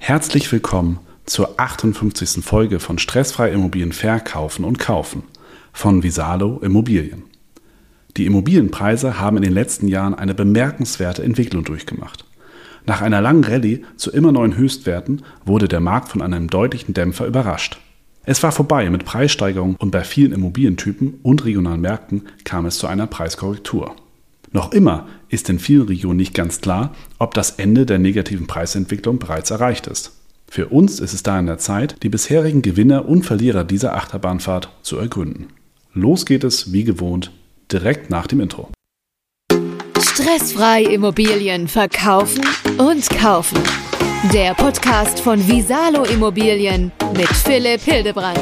Herzlich willkommen zur 58. Folge von Stressfrei Immobilien verkaufen und kaufen von Visalo Immobilien. Die Immobilienpreise haben in den letzten Jahren eine bemerkenswerte Entwicklung durchgemacht. Nach einer langen Rallye zu immer neuen Höchstwerten wurde der Markt von einem deutlichen Dämpfer überrascht. Es war vorbei mit Preissteigerungen und bei vielen Immobilientypen und regionalen Märkten kam es zu einer Preiskorrektur. Noch immer ist in vielen Regionen nicht ganz klar, ob das Ende der negativen Preisentwicklung bereits erreicht ist. Für uns ist es da an der Zeit, die bisherigen Gewinner und Verlierer dieser Achterbahnfahrt zu ergründen. Los geht es, wie gewohnt, direkt nach dem Intro. Stressfrei Immobilien verkaufen und kaufen. Der Podcast von Visalo Immobilien mit Philipp Hildebrand.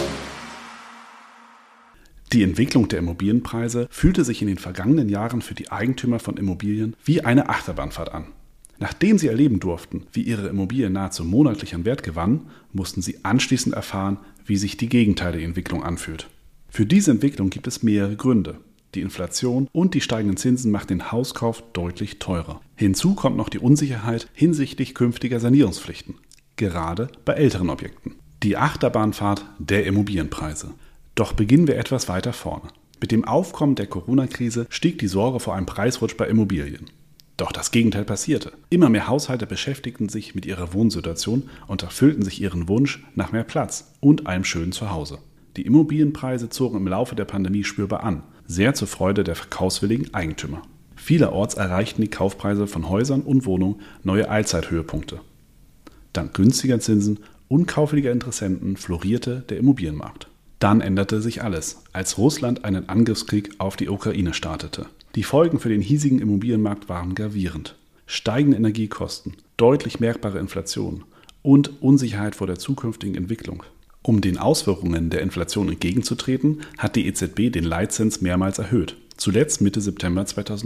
Die Entwicklung der Immobilienpreise fühlte sich in den vergangenen Jahren für die Eigentümer von Immobilien wie eine Achterbahnfahrt an. Nachdem sie erleben durften, wie ihre Immobilie nahezu monatlich an Wert gewann, mussten sie anschließend erfahren, wie sich die gegenteilige Entwicklung anfühlt. Für diese Entwicklung gibt es mehrere Gründe. Die Inflation und die steigenden Zinsen machen den Hauskauf deutlich teurer. Hinzu kommt noch die Unsicherheit hinsichtlich künftiger Sanierungspflichten, gerade bei älteren Objekten. Die Achterbahnfahrt der Immobilienpreise. Doch beginnen wir etwas weiter vorne. Mit dem Aufkommen der Corona-Krise stieg die Sorge vor einem Preisrutsch bei Immobilien. Doch das Gegenteil passierte. Immer mehr Haushalte beschäftigten sich mit ihrer Wohnsituation und erfüllten sich ihren Wunsch nach mehr Platz und einem schönen Zuhause. Die Immobilienpreise zogen im Laufe der Pandemie spürbar an, sehr zur Freude der verkaufswilligen Eigentümer. Vielerorts erreichten die Kaufpreise von Häusern und Wohnungen neue Allzeithöhepunkte. Dank günstiger Zinsen und kaufwilliger Interessenten florierte der Immobilienmarkt. Dann änderte sich alles, als Russland einen Angriffskrieg auf die Ukraine startete. Die Folgen für den hiesigen Immobilienmarkt waren gravierend. Steigende Energiekosten, deutlich merkbare Inflation und Unsicherheit vor der zukünftigen Entwicklung. Um den Auswirkungen der Inflation entgegenzutreten, hat die EZB den Leitzins mehrmals erhöht, zuletzt Mitte September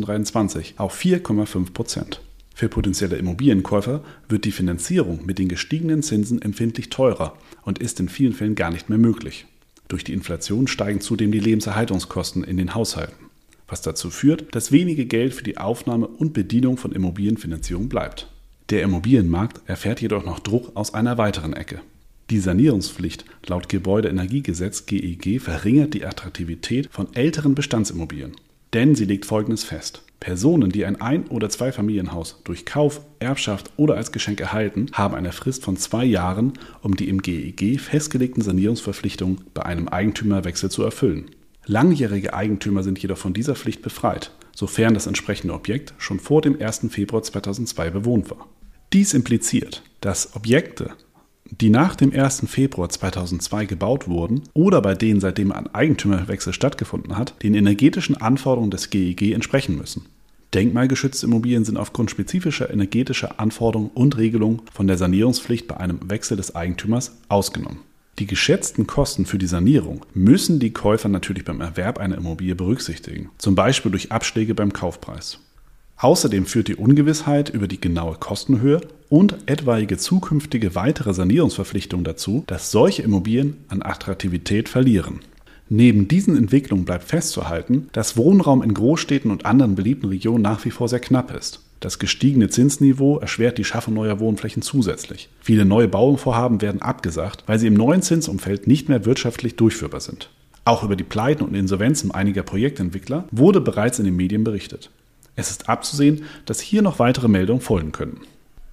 2023 auf 4,5%. Für potenzielle Immobilienkäufer wird die Finanzierung mit den gestiegenen Zinsen empfindlich teurer und ist in vielen Fällen gar nicht mehr möglich. Durch die Inflation steigen zudem die Lebenserhaltungskosten in den Haushalten, was dazu führt, dass wenige Geld für die Aufnahme und Bedienung von Immobilienfinanzierung bleibt. Der Immobilienmarkt erfährt jedoch noch Druck aus einer weiteren Ecke. Die Sanierungspflicht laut Gebäudeenergiegesetz GEG verringert die Attraktivität von älteren Bestandsimmobilien. Denn sie legt Folgendes fest: Personen, die ein Ein- oder Zweifamilienhaus durch Kauf, Erbschaft oder als Geschenk erhalten, haben eine Frist von 2 Jahren, um die im GEG festgelegten Sanierungsverpflichtungen bei einem Eigentümerwechsel zu erfüllen. Langjährige Eigentümer sind jedoch von dieser Pflicht befreit, sofern das entsprechende Objekt schon vor dem 1. Februar 2002 bewohnt war. Dies impliziert, dass Objekte, die nach dem 1. Februar 2002 gebaut wurden oder bei denen seitdem ein Eigentümerwechsel stattgefunden hat, den energetischen Anforderungen des GEG entsprechen müssen. Denkmalgeschützte Immobilien sind aufgrund spezifischer energetischer Anforderungen und Regelungen von der Sanierungspflicht bei einem Wechsel des Eigentümers ausgenommen. Die geschätzten Kosten für die Sanierung müssen die Käufer natürlich beim Erwerb einer Immobilie berücksichtigen, zum Beispiel durch Abschläge beim Kaufpreis. Außerdem führt die Ungewissheit über die genaue Kostenhöhe und etwaige zukünftige weitere Sanierungsverpflichtungen dazu, dass solche Immobilien an Attraktivität verlieren. Neben diesen Entwicklungen bleibt festzuhalten, dass Wohnraum in Großstädten und anderen beliebten Regionen nach wie vor sehr knapp ist. Das gestiegene Zinsniveau erschwert die Schaffung neuer Wohnflächen zusätzlich. Viele neue Bauvorhaben werden abgesagt, weil sie im neuen Zinsumfeld nicht mehr wirtschaftlich durchführbar sind. Auch über die Pleiten und Insolvenzen einiger Projektentwickler wurde bereits in den Medien berichtet. Es ist abzusehen, dass hier noch weitere Meldungen folgen könnten.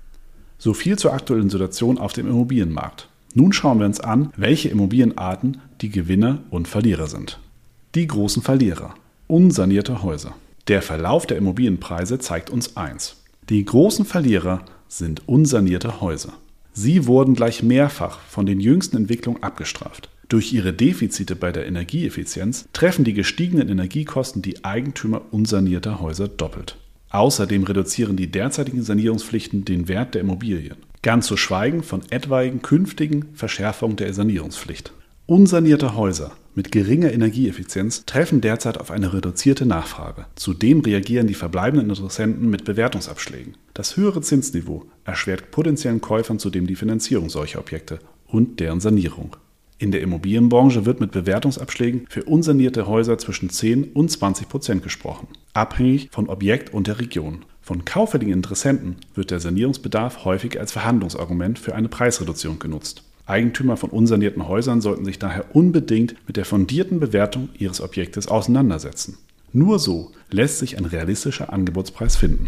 So viel zur aktuellen Situation auf dem Immobilienmarkt. Nun schauen wir uns an, welche Immobilienarten die Gewinner und Verlierer sind. Die großen Verlierer. Unsanierte Häuser. Der Verlauf der Immobilienpreise zeigt uns eins: Die großen Verlierer sind unsanierte Häuser. Sie wurden gleich mehrfach von den jüngsten Entwicklungen abgestraft. Durch ihre Defizite bei der Energieeffizienz treffen die gestiegenen Energiekosten die Eigentümer unsanierter Häuser doppelt. Außerdem reduzieren die derzeitigen Sanierungspflichten den Wert der Immobilien. Ganz zu schweigen von etwaigen künftigen Verschärfungen der Sanierungspflicht. Unsanierte Häuser mit geringer Energieeffizienz treffen derzeit auf eine reduzierte Nachfrage. Zudem reagieren die verbleibenden Interessenten mit Bewertungsabschlägen. Das höhere Zinsniveau erschwert potenziellen Käufern zudem die Finanzierung solcher Objekte und deren Sanierung. In der Immobilienbranche wird mit Bewertungsabschlägen für unsanierte Häuser zwischen 10 und 20% gesprochen, abhängig von Objekt und der Region. Von kaufwilligen Interessenten wird der Sanierungsbedarf häufig als Verhandlungsargument für eine Preisreduzierung genutzt. Eigentümer von unsanierten Häusern sollten sich daher unbedingt mit der fundierten Bewertung ihres Objektes auseinandersetzen. Nur so lässt sich ein realistischer Angebotspreis finden.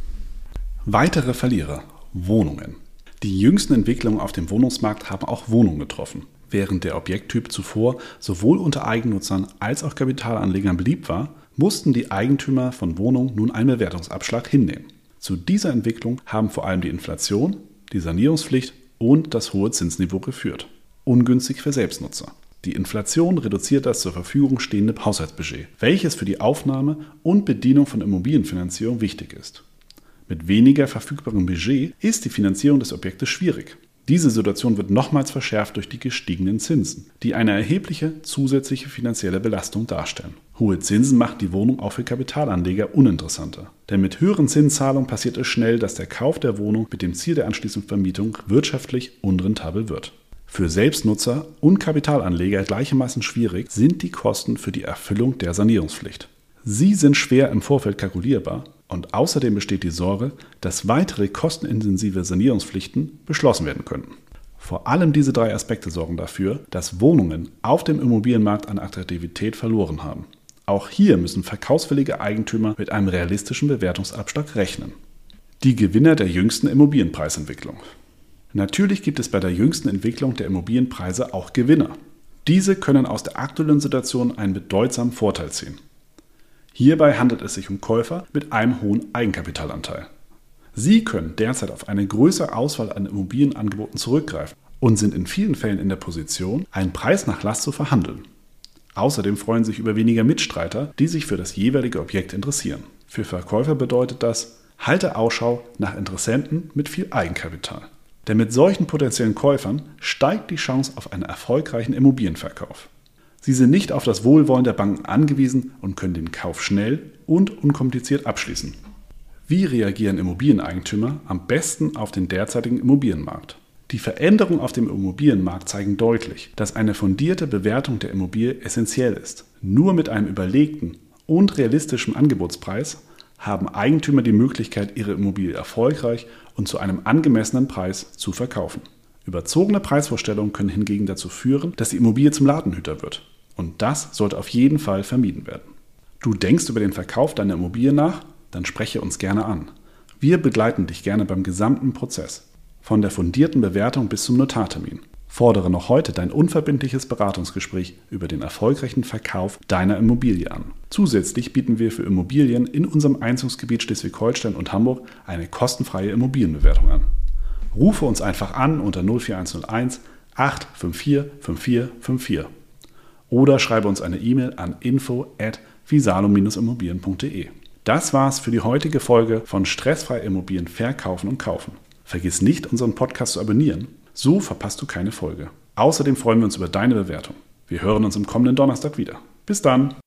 Weitere Verlierer: Wohnungen. Die jüngsten Entwicklungen auf dem Wohnungsmarkt haben auch Wohnungen getroffen. Während der Objekttyp zuvor sowohl unter Eigennutzern als auch Kapitalanlegern beliebt war, mussten die Eigentümer von Wohnungen nun einen Bewertungsabschlag hinnehmen. Zu dieser Entwicklung haben vor allem die Inflation, die Sanierungspflicht und das hohe Zinsniveau geführt. Ungünstig für Selbstnutzer. Die Inflation reduziert das zur Verfügung stehende Haushaltsbudget, welches für die Aufnahme und Bedienung von Immobilienfinanzierung wichtig ist. Mit weniger verfügbarem Budget ist die Finanzierung des Objektes schwierig. Diese Situation wird nochmals verschärft durch die gestiegenen Zinsen, die eine erhebliche zusätzliche finanzielle Belastung darstellen. Hohe Zinsen machen die Wohnung auch für Kapitalanleger uninteressanter. Denn mit höheren Zinszahlungen passiert es schnell, dass der Kauf der Wohnung mit dem Ziel der anschließenden Vermietung wirtschaftlich unrentabel wird. Für Selbstnutzer und Kapitalanleger gleichermaßen schwierig sind die Kosten für die Erfüllung der Sanierungspflicht. Sie sind schwer im Vorfeld kalkulierbar und außerdem besteht die Sorge, dass weitere kostenintensive Sanierungspflichten beschlossen werden könnten. Vor allem diese drei Aspekte sorgen dafür, dass Wohnungen auf dem Immobilienmarkt an Attraktivität verloren haben. Auch hier müssen verkaufswillige Eigentümer mit einem realistischen Bewertungsabschlag rechnen. Die Gewinner der jüngsten Immobilienpreisentwicklung. Natürlich gibt es bei der jüngsten Entwicklung der Immobilienpreise auch Gewinner. Diese können aus der aktuellen Situation einen bedeutsamen Vorteil ziehen. Hierbei handelt es sich um Käufer mit einem hohen Eigenkapitalanteil. Sie können derzeit auf eine größere Auswahl an Immobilienangeboten zurückgreifen und sind in vielen Fällen in der Position, einen Preisnachlass zu verhandeln. Außerdem freuen sich über weniger Mitstreiter, die sich für das jeweilige Objekt interessieren. Für Verkäufer bedeutet das: halte Ausschau nach Interessenten mit viel Eigenkapital. Denn mit solchen potenziellen Käufern steigt die Chance auf einen erfolgreichen Immobilienverkauf. Sie sind nicht auf das Wohlwollen der Banken angewiesen und können den Kauf schnell und unkompliziert abschließen. Wie reagieren Immobilieneigentümer am besten auf den derzeitigen Immobilienmarkt? Die Veränderungen auf dem Immobilienmarkt zeigen deutlich, dass eine fundierte Bewertung der Immobilie essentiell ist. Nur mit einem überlegten und realistischen Angebotspreis haben Eigentümer die Möglichkeit, ihre Immobilie erfolgreich und zu einem angemessenen Preis zu verkaufen. Überzogene Preisvorstellungen können hingegen dazu führen, dass die Immobilie zum Ladenhüter wird. Und das sollte auf jeden Fall vermieden werden. Du denkst über den Verkauf deiner Immobilie nach? Dann spreche uns gerne an. Wir begleiten dich gerne beim gesamten Prozess. Von der fundierten Bewertung bis zum Notartermin. Fordere noch heute dein unverbindliches Beratungsgespräch über den erfolgreichen Verkauf deiner Immobilie an. Zusätzlich bieten wir für Immobilien in unserem Einzugsgebiet Schleswig-Holstein und Hamburg eine kostenfreie Immobilienbewertung an. Rufe uns einfach an unter 04101 854 5454 oder schreibe uns eine E-Mail an info@visalo-immobilien.de. Das war's für die heutige Folge von Stressfrei Immobilien verkaufen und kaufen. Vergiss nicht, unseren Podcast zu abonnieren, so verpasst du keine Folge. Außerdem freuen wir uns über deine Bewertung. Wir hören uns am kommenden Donnerstag wieder. Bis dann!